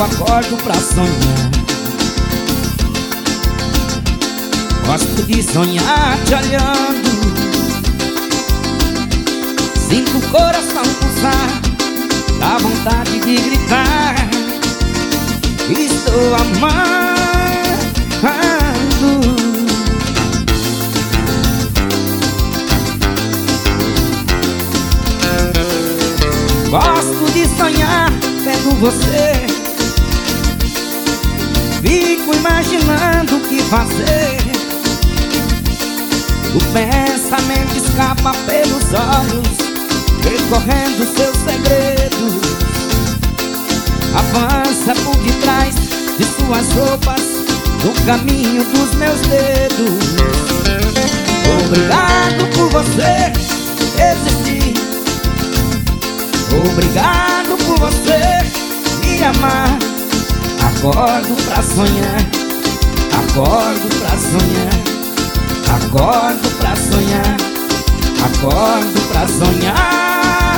eu acordo pra sonhar. Gosto de sonhar te olhando. Sinto o coração pulsar, dá vontade de gritar. Estou amando. Gosto de sonhar vendo você. Fico imaginando o que fazer. O pensamento escapa pelos olhos, percorrendo seus segredos. Avança por detrás de suas roupas, no caminho dos meus dedos. Obrigado por você existir. Obrigado por você me amar. Acordo pra sonhar, acordo pra sonhar, acordo pra sonhar, acordo pra sonhar.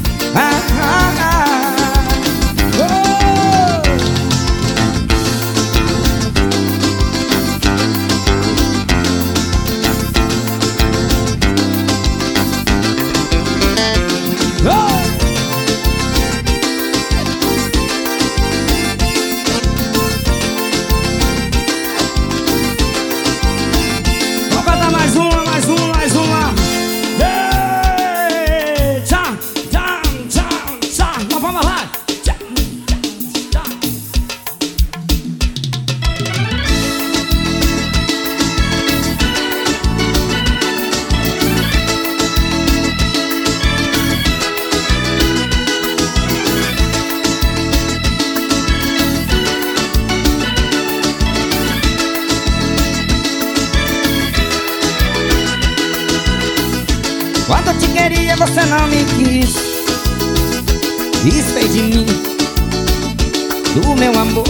Quando eu te queria você não me quis. Desfez de mim, do meu amor.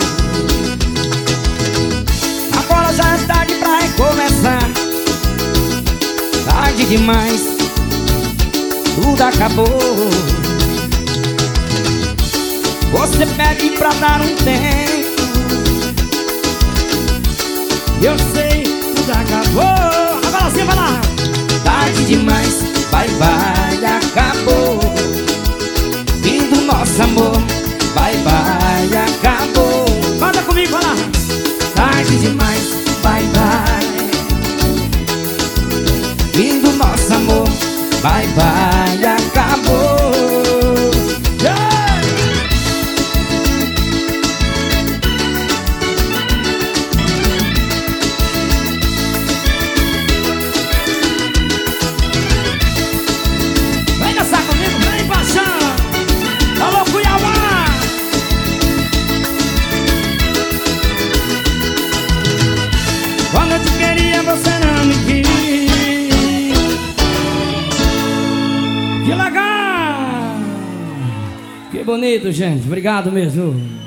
Agora já é tarde pra recomeçar. Tarde demais, tudo acabou. Você pede pra dar um tempo. Eu sei, tudo acabou. Agora sim, vai lá. Tarde demais, bye bye, acabou. Fim do nosso amor, bye bye, acabou. Manda comigo, vai lá. Tarde demais, bye bye. Fim do nosso amor, bye bye, acabou. Quando eu te queria você não me quis. Que legal! Que bonito, gente. Obrigado mesmo.